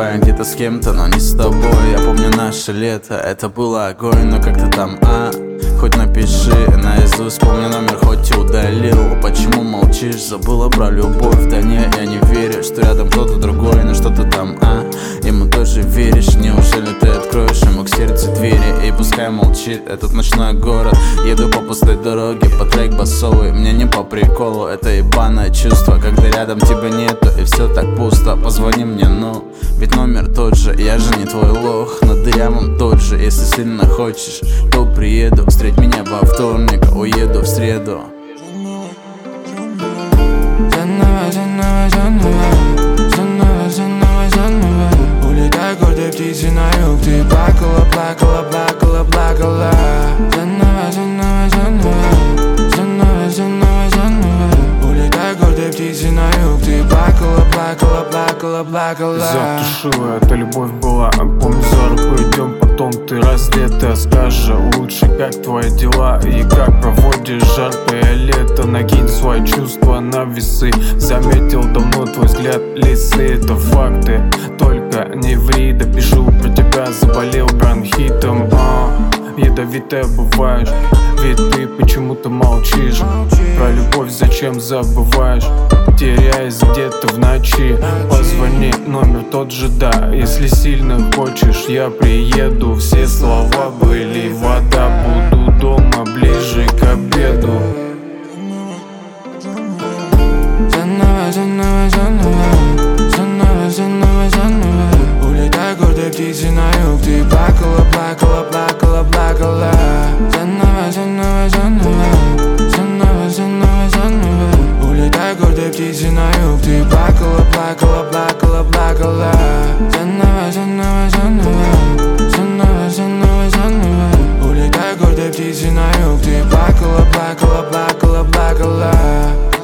бывая где-то с кем-то, но не с тобой. Я помню наше лето, это было огонь, но как ты там, хоть напиши наизусть, помню номер, хоть и удалил. Почему молчишь, забыла про любовь? Да не, я не верю, что рядом кто-то другой, но что ты там, ему тоже веришь? Неужели ты откроешь ему к сердцу двери? И пускай молчит этот ночной город. Еду по пустой дороге, по трек басовый. Мне не по приколу, это ебаное чувство, когда рядом тебя нету и все так пусто. Позвони мне, ну, ведь номер тот же. Я же не твой лох, но дырявым тот же. Если сильно хочешь, то приеду. Встреть меня во вторник, уеду в среду. Улетай, гордой птицей на юг. Ты плакала, плакала, плакала, плакала. Улетай, гордой птицей на юг. Ты плакала, плакала, плакала, плакала. Затушила, эта любовь была. Помню, за руку идем, потом ты раздета. Скажи лучше, как твои дела и как проводишь жаркое лето. Накинь свои чувства на весы. Заметил давно твой взгляд лисы. Это факты, только не ври. Допишу про тебя, заболел бронхитом. Ядовитая бываешь, ведь ты почему-то молчишь. Про любовь зачем забываешь, теряясь где-то в ночи. Позвони, номер тот же, да. Если сильно хочешь, я приеду. Все слова были вода. Буду дома ближе к обеду. Улетай, гордой птицей на юг. Ты плакала, плакала, плакала, плакала. Улетай, гордой птицей на юг. Ты плакала, плакала, плакала, плакала. Улетай, гордой птицей на юг. Ты плакала, плакала, плакала, плакала.